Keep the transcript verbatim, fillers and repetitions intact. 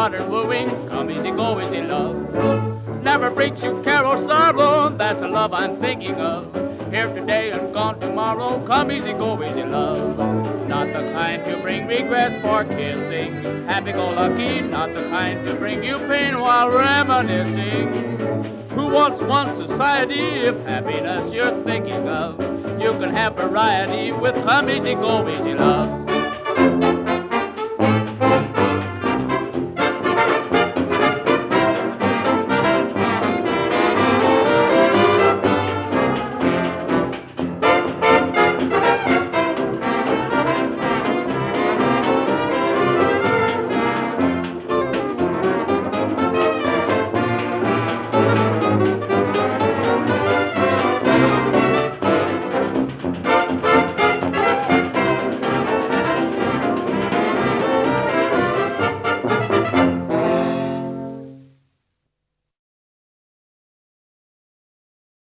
modern wooing. Come easy, go easy, love. Never brings you care or sorrow, that's the love I'm thinking of. Here today and gone tomorrow, come easy, go easy, love. Not the kind to bring regrets for kissing, happy-go-lucky, not the kind to bring you pain while reminiscing. Who wants one society if happiness you're thinking of? You can have variety with come easy, go easy, love.